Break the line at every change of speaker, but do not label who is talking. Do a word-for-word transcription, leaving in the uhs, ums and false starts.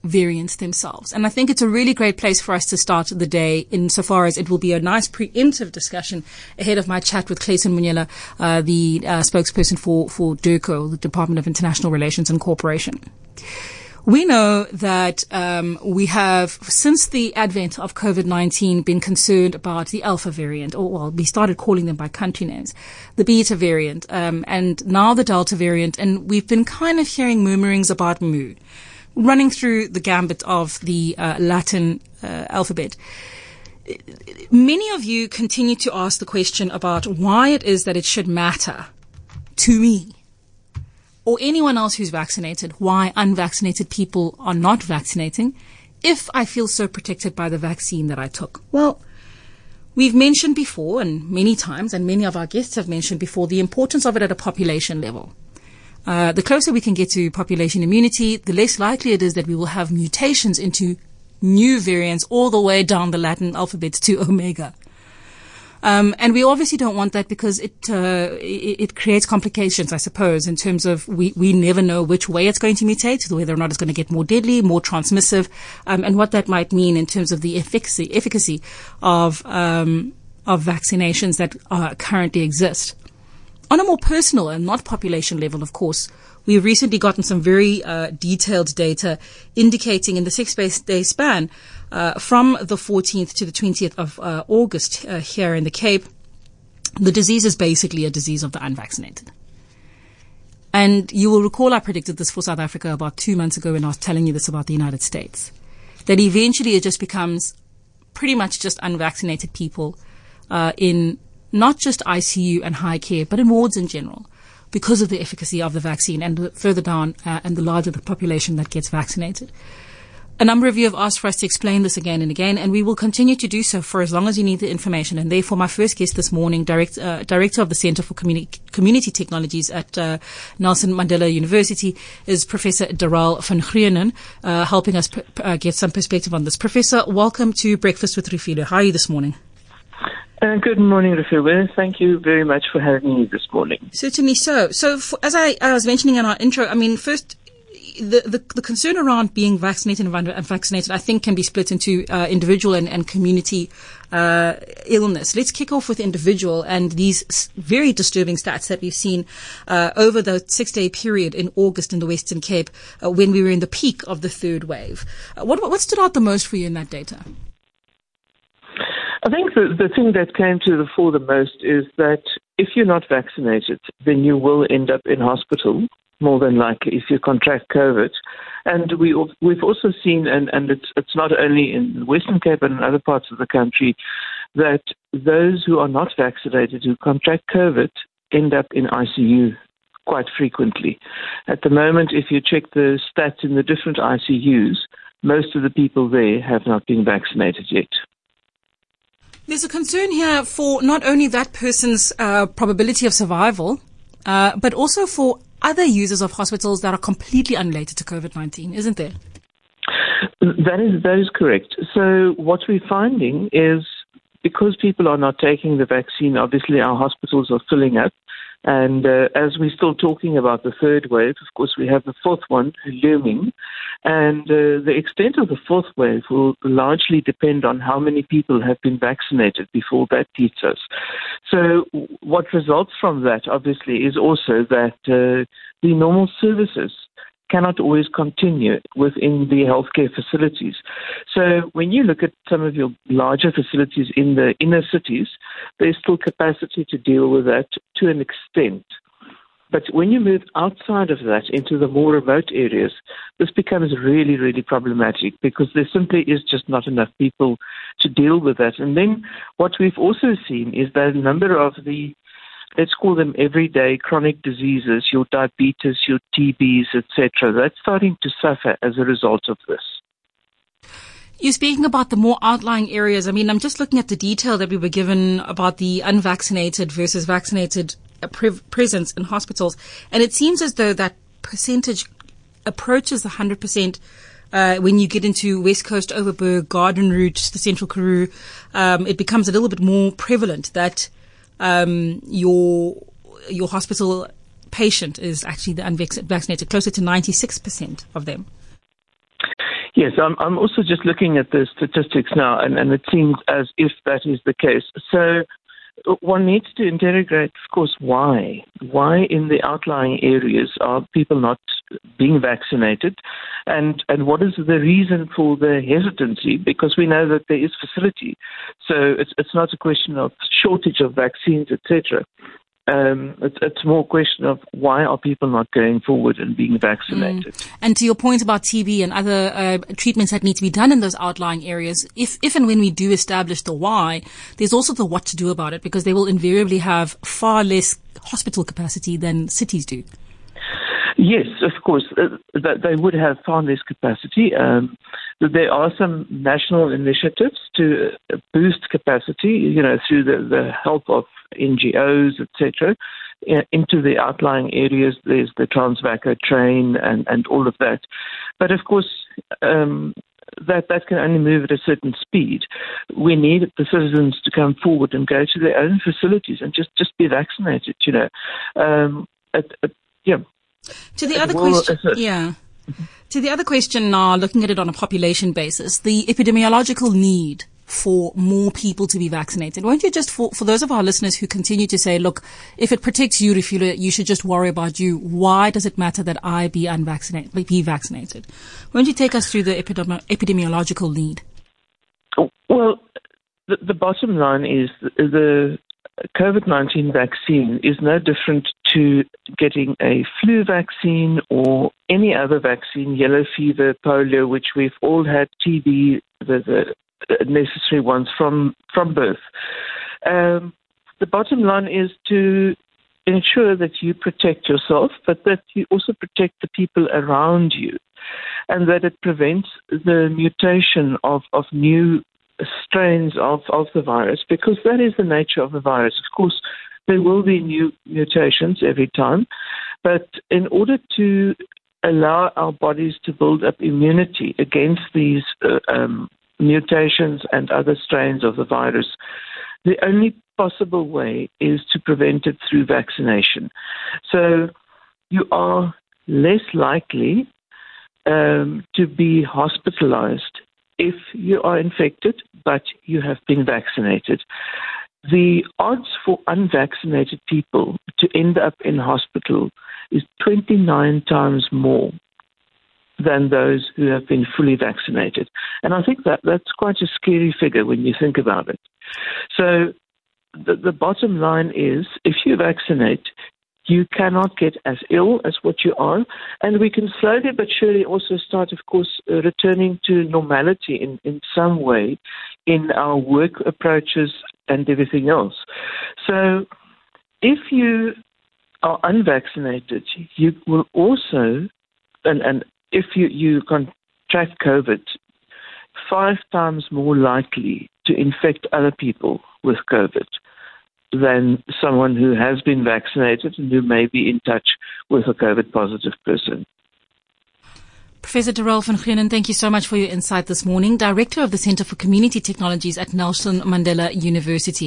variants themselves. And I think it's a really great place for us to start the day, insofar as it will be a nice preemptive discussion ahead of my chat with Clayton Munyela, uh, the uh, spokesperson for, for DIRCO, the Department of International Relations and Cooperation. We know that um, we have, since the advent of COVID nineteen, been concerned about the Alpha variant, or well, we started calling them by country names, the Beta variant, um, and now the Delta variant, and we've been kind of hearing murmurings about Mu, running through the gambit of the uh, Latin uh, alphabet. Many of you continue to ask the question about why it is that it should matter to me or anyone else who's vaccinated, why unvaccinated people are not vaccinating, if I feel so protected by the vaccine that I took. Well, we've mentioned before, and many times, and many of our guests have mentioned before, the importance of it at a population level. Uh, the closer we can get to population immunity, the less likely it is that we will have mutations into new variants all the way down the Latin alphabet to Omega. Um, and we obviously don't want that, because it, uh, it, it creates complications, I suppose, in terms of we, we never know which way it's going to mutate, whether or not it's going to get more deadly, more transmissive, um, and what that might mean in terms of the efficacy, efficacy of, um, of vaccinations that uh, currently exist. On a more personal and not population level, of course, we've recently gotten some very uh, detailed data indicating in the six-day span uh, from the fourteenth to the twentieth of uh, August uh, here in the Cape, the disease is basically a disease of the unvaccinated. And you will recall I predicted this for South Africa about two months ago when I was telling you this about the United States, that eventually it just becomes pretty much just unvaccinated people uh, in not just I C U and high care, but in wards in general, because of the efficacy of the vaccine, and further down, uh, and the larger the population that gets vaccinated. A number of you have asked for us to explain this again and again, and we will continue to do so for as long as you need the information. And therefore, my first guest this morning, direct, uh, Director of the Center for Communi- Community Technologies at uh, Nelson Mandela University, is Professor Daryl van Grienen, uh, helping us p- uh, get some perspective on this. Professor, welcome to Breakfast with Refilwe. How are you this morning?
Uh, good morning, Refilwe. Thank you very much for having me this morning.
Certainly so. So, for, as I, I was mentioning in our intro, I mean, first, the, the, the concern around being vaccinated and unvaccinated, I think, can be split into uh, individual and, and community uh, illness. Let's kick off with individual and these very disturbing stats that we've seen uh, over the six-day period in August in the Western Cape uh, when we were in the peak of the third wave. Uh, what, what stood out the most for you in that data?
I think the, the thing that came to the fore the most is that if you're not vaccinated, then you will end up in hospital, more than likely, if you contract COVID. And we, we've also seen, and, and it's, it's not only in the Western Cape but in other parts of the country, that those who are not vaccinated, who contract COVID, end up in I C U quite frequently. At the moment, if you check the stats in the different I C Us, most of the people there have not been vaccinated yet.
There's a concern here for not only that person's uh, probability of survival, uh, but also for other users of hospitals that are completely unrelated to COVID nineteen, isn't there?
That is, that is correct. So what we're finding is, because people are not taking the vaccine, obviously our hospitals are filling up. And uh, as we're still talking about the third wave, of course, we have the fourth one looming. And uh, the extent of the fourth wave will largely depend on how many people have been vaccinated before that hits us. So what results from that, obviously, is also that uh, the normal services cannot always continue within the healthcare facilities. So when you look at some of your larger facilities in the inner cities, there's still capacity to deal with that to an extent. But when you move outside of that into the more remote areas, this becomes really, really problematic, because there simply is just not enough people to deal with that. And then what we've also seen is that a number of the, let's call them everyday chronic diseases, your diabetes, your T Bs, et cetera, that's starting to suffer as a result of this.
You're speaking about the more outlying areas. I mean, I'm just looking at the detail that we were given about the unvaccinated versus vaccinated pre- presence in hospitals. And it seems as though that percentage approaches one hundred percent uh, when you get into West Coast, Overberg, Garden Route, the Central Karoo. Um, it becomes a little bit more prevalent that um, your your hospital patient is actually the unvaccinated, closer to ninety-six percent of them.
Yes, I'm, I'm also just looking at the statistics now, and, and it seems as if that is the case. So one needs to interrogate, of course, why. Why in the outlying areas are people not being vaccinated? And, and what is the reason for the hesitancy? Because we know that there is facility. So it's, it's not a question of shortage of vaccines, et cetera. Um, it's, it's more a question of why are people not going forward and being vaccinated.
Mm. And to your point about T B and other uh, treatments that need to be done in those outlying areas, if, if and when we do establish the why, there's also the what to do about it, because they will invariably have far less hospital capacity than cities do.
Yes, of course, uh, that they would have far less capacity. Um, there are some national initiatives to boost capacity, you know, through the, the help of N G Os, et cetera, into the outlying areas. There's the Transvaco train and, and all of that. But of course, um, that, that can only move at a certain speed. We need the citizens to come forward and go to their own facilities and just, just be vaccinated, you know. Um, it, it, yeah.
To the other question, yeah. To the other question now, looking at it on a population basis, the epidemiological need for more people to be vaccinated. Won't you just, for, for those of our listeners who continue to say, look, if it protects you, Refilwe, you should just worry about you. Why does it matter that I be unvaccinated, be vaccinated? Won't you take us through the epidemi- epidemiological need?
Well, the, the bottom line is the, the COVID nineteen vaccine is no different to getting a flu vaccine or any other vaccine, yellow fever, polio, which we've all had, T B, the, the necessary ones from, from birth. Um, the bottom line is to ensure that you protect yourself, but that you also protect the people around you, and that it prevents the mutation of, of new strains of, of the virus, because that is the nature of the virus. Of course, there will be new mutations every time, but in order to allow our bodies to build up immunity against these uh, um, mutations and other strains of the virus, the only possible way is to prevent it through vaccination. So you are less likely um, to be hospitalized if you are infected, but you have been vaccinated. The odds for unvaccinated people to end up in hospital is twenty-nine times more than those who have been fully vaccinated. And I think that that's quite a scary figure when you think about it. So the, the bottom line is, if you vaccinate, you cannot get as ill as what you are, and we can slowly but surely also start, of course, uh, returning to normality in, in some way in our work approaches and everything else. So if you are unvaccinated, you will also, and, and if you, you contract COVID, five times more likely to infect other people with COVID than someone who has been vaccinated and who may be in touch with a COVID-positive person.
Professor Darrell van Geenen, thank you so much for your insight this morning. Director of the Center for Community Technologies at Nelson Mandela University.